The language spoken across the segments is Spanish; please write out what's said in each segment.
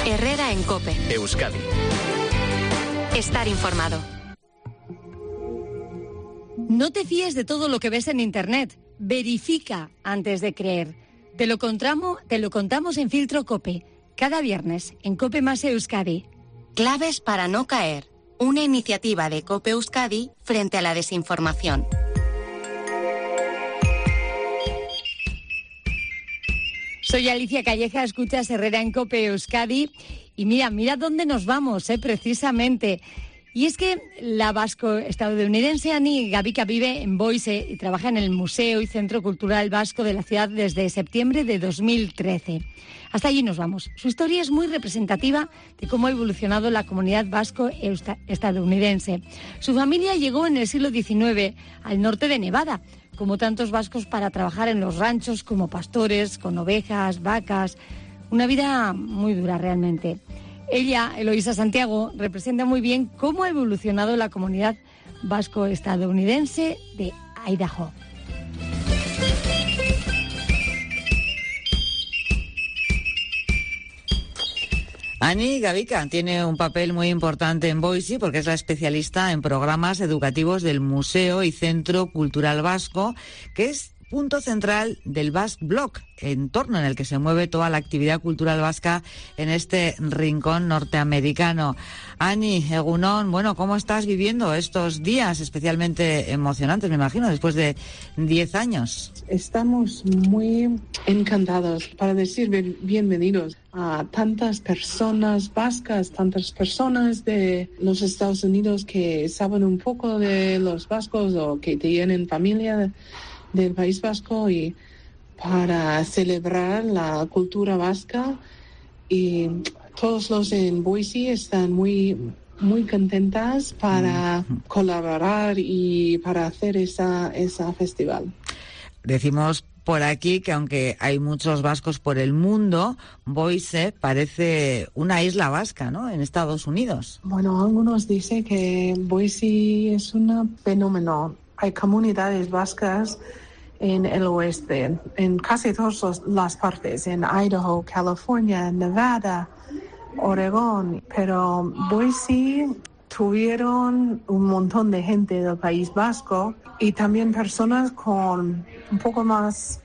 Herrera en COPE. Euskadi. Estar informado. No te fíes de todo lo que ves en Internet. Verifica antes de creer. Te lo contamos en Filtro COPE. Cada viernes en COPE más Euskadi. Claves para no caer. Una iniciativa de COPE Euskadi frente a la desinformación. Soy Alicia Calleja, escuchas Herrera en COPE Euskadi. Y mira dónde nos vamos, precisamente. Y es que la vasco-estadounidense Ani Gavica vive en Boise y trabaja en el Museo y Centro Cultural Vasco de la ciudad desde septiembre de 2013. Hasta allí nos vamos. Su historia es muy representativa de cómo ha evolucionado la comunidad vasco-estadounidense. Su familia llegó en el siglo XIX al norte de Nevada, como tantos vascos, para trabajar en los ranchos como pastores, con ovejas, vacas. Una vida muy dura realmente. Ella, Eloísa Santiago, representa muy bien cómo ha evolucionado la comunidad vasco-estadounidense de Idaho. Ani Gavica tiene un papel muy importante en Boise porque es la especialista en programas educativos del Museo y Centro Cultural Vasco, que es punto central del Basque Block, entorno en el que se mueve toda la actividad cultural vasca en este rincón norteamericano. Ani, Egunon, bueno, ¿cómo estás viviendo estos días especialmente emocionantes, me imagino, después de 10 años? Estamos muy encantados para decir bienvenidos a tantas personas vascas, tantas personas de los Estados Unidos que saben un poco de los vascos o que tienen familia del País Vasco, y para celebrar la cultura vasca. Y todos los en Boise están muy contentas para colaborar y para hacer esa festival. Decimos por aquí que aunque hay muchos vascos por el mundo, Boise parece una isla vasca, ¿no?, en Estados Unidos. Bueno, algunos dicen que Boise es un fenómeno. Hay comunidades vascas en el oeste, en casi todas las partes, en Idaho, California, Nevada, Oregón, pero Boise tuvieron un montón de gente del País Vasco y también personas con un poco más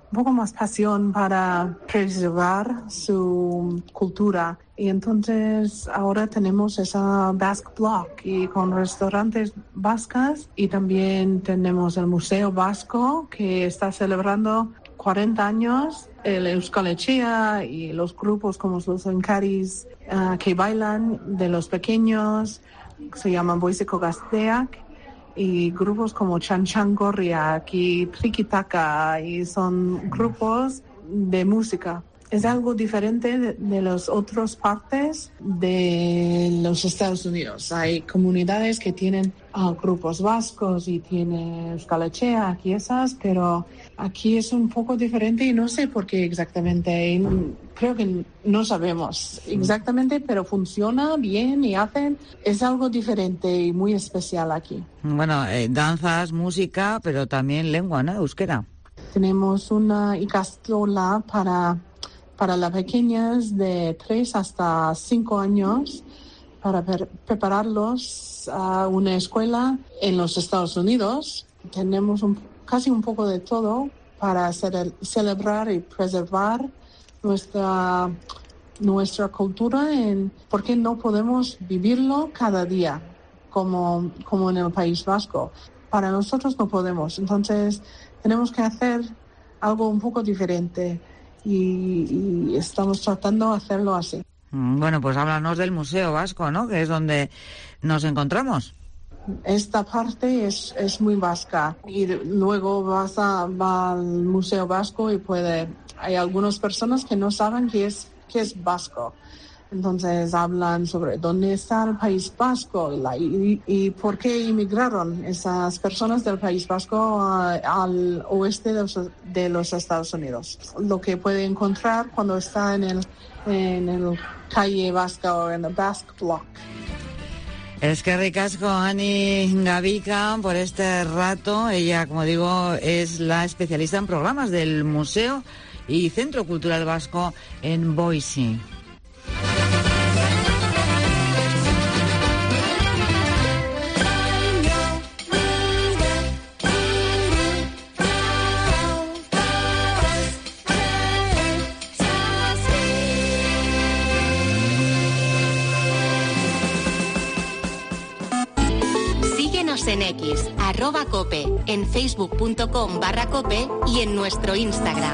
pasión para preservar su cultura. Y entonces ahora tenemos esa Basque Block y con restaurantes vascas, y también tenemos el Museo Vasco que está celebrando 40 años, el Euskal Etxea y los grupos como los Encaris que bailan de los pequeños, se llaman Boiseko Gazteak, y grupos como Chan Chan Gorriak y Trikitaka, y son grupos de música. Es algo diferente de las otras partes de los Estados Unidos. Hay comunidades que tienen grupos vascos y tiene Euskal Etxea y esas, pero aquí es un poco diferente y no sé por qué exactamente. Creo que no sabemos exactamente, pero funciona bien y es algo diferente y muy especial aquí. Bueno, danzas, música, pero también lengua, ¿no?, euskera. Tenemos una ikastola para las pequeñas de 3 hasta 5 años para prepararlos a una escuela en los Estados Unidos. Tenemos casi un poco de todo para celebrar y preservar nuestra cultura. ¿Por qué no podemos vivirlo cada día como en el País Vasco? Para nosotros no podemos, entonces tenemos que hacer algo un poco diferente. Y estamos tratando de hacerlo así. Bueno, pues háblanos del Museo Vasco, ¿no?, que es donde nos encontramos. Esta parte es muy vasca, y luego va al Museo Vasco y hay algunas personas que no saben qué es vasco. Entonces hablan sobre dónde está el País Vasco y por qué emigraron esas personas del País Vasco al oeste de los Estados Unidos. Lo que puede encontrar cuando está en el calle vasca o en el Basque Block. Es que ricasco, Ani Gavica, por este rato. Ella, como digo, es la especialista en programas del Museo y Centro Cultural Vasco en Boise. Síguenos en X, @cope, en facebook.com/cope y en nuestro Instagram.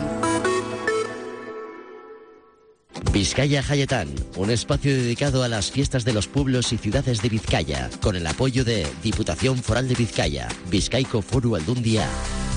Vizcaya Jaietán, un espacio dedicado a las fiestas de los pueblos y ciudades de Vizcaya, con el apoyo de Diputación Foral de Vizcaya, Bizkaiko Foru Aldundia.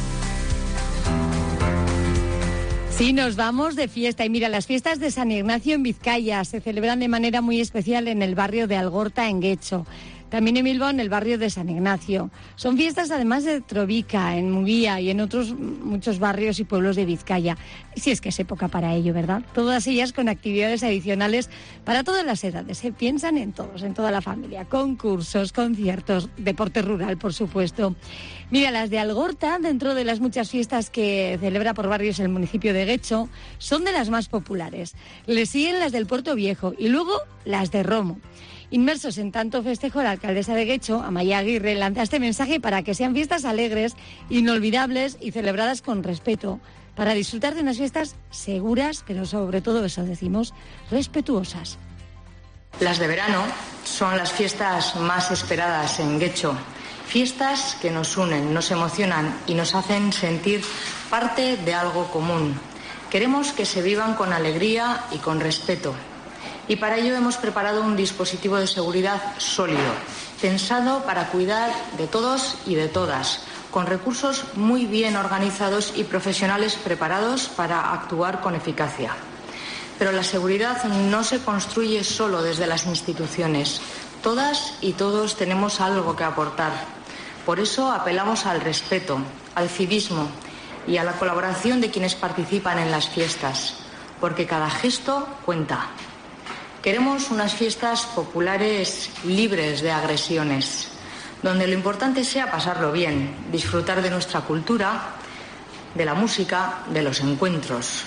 Sí, nos vamos de fiesta. Y mira, las fiestas de San Ignacio en Vizcaya se celebran de manera muy especial en el barrio de Algorta, en Guecho. También en Bilbao, en el barrio de San Ignacio. Son fiestas además de Trovica, en Muguía y en otros muchos barrios y pueblos de Vizcaya. Si es que es época para ello, ¿verdad? Todas ellas con actividades adicionales para todas las edades. Piensan en todos, en toda la familia. Concursos, conciertos, deporte rural, por supuesto. Mira, las de Algorta, dentro de las muchas fiestas que celebra por barrios el municipio de Guecho, son de las más populares. Le siguen las del Puerto Viejo y luego las de Romo. Inmersos en tanto festejo, la alcaldesa de Guecho, Amaia Aguirre, lanza este mensaje para que sean fiestas alegres, inolvidables y celebradas con respeto, para disfrutar de unas fiestas seguras, pero sobre todo, eso decimos, respetuosas. Las de verano son las fiestas más esperadas en Guecho. Fiestas que nos unen, nos emocionan y nos hacen sentir parte de algo común. Queremos que se vivan con alegría y con respeto. Y para ello hemos preparado un dispositivo de seguridad sólido, pensado para cuidar de todos y de todas, con recursos muy bien organizados y profesionales preparados para actuar con eficacia. Pero la seguridad no se construye solo desde las instituciones. Todas y todos tenemos algo que aportar. Por eso apelamos al respeto, al civismo y a la colaboración de quienes participan en las fiestas, porque cada gesto cuenta. Queremos unas fiestas populares libres de agresiones, donde lo importante sea pasarlo bien, disfrutar de nuestra cultura, de la música, de los encuentros.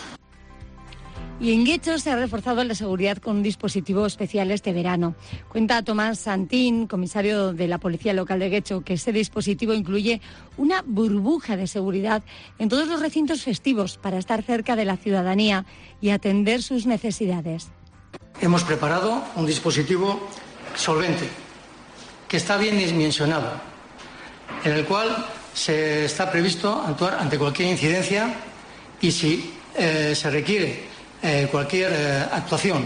Y en Guecho se ha reforzado la seguridad con un dispositivo especial este verano. Cuenta Tomás Santín, comisario de la Policía Local de Guecho, que ese dispositivo incluye una burbuja de seguridad en todos los recintos festivos para estar cerca de la ciudadanía y atender sus necesidades. Hemos preparado un dispositivo solvente, que está bien dimensionado, en el cual se está previsto actuar ante cualquier incidencia y si se requiere cualquier actuación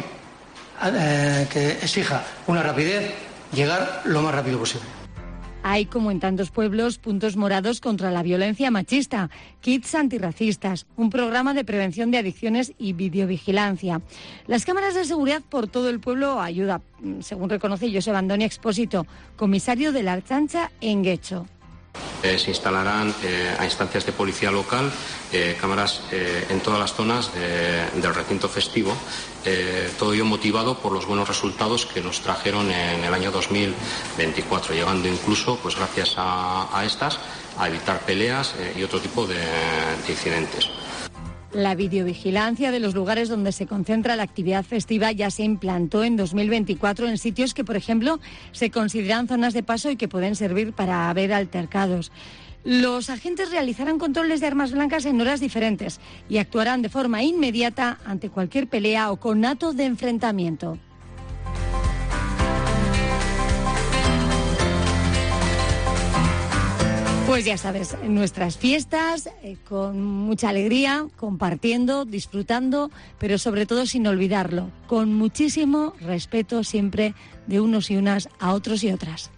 que exija una rapidez, llegar lo más rápido posible. Hay, como en tantos pueblos, puntos morados contra la violencia machista, kits antirracistas, un programa de prevención de adicciones y videovigilancia. Las cámaras de seguridad por todo el pueblo ayuda, según reconoce Josep Andoni Expósito, comisario de la Ertzaintza en Guecho. Se instalarán a instancias de policía local cámaras en todas las zonas del recinto festivo, todo ello motivado por los buenos resultados que nos trajeron en el año 2024, llegando incluso, pues gracias a estas, a evitar peleas y otro tipo de incidentes. La videovigilancia de los lugares donde se concentra la actividad festiva ya se implantó en 2024 en sitios que, por ejemplo, se consideran zonas de paso y que pueden servir para ver altercados. Los agentes realizarán controles de armas blancas en horas diferentes y actuarán de forma inmediata ante cualquier pelea o conato de enfrentamiento. Pues ya sabes, en nuestras fiestas, con mucha alegría, compartiendo, disfrutando, pero sobre todo sin olvidarlo, con muchísimo respeto siempre de unos y unas a otros y otras.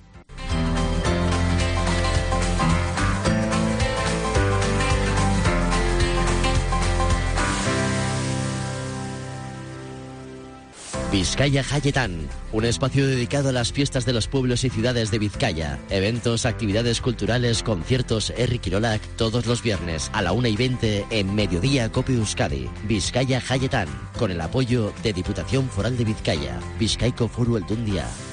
Vizcaya Jaietán, un espacio dedicado a las fiestas de los pueblos y ciudades de Vizcaya. Eventos, actividades culturales, conciertos, Herri Kirolak, todos los viernes a la 1:20 en Mediodía Cope Euskadi. Vizcaya Jaietán, con el apoyo de Diputación Foral de Vizcaya, Bizkaiko Foru Aldundia.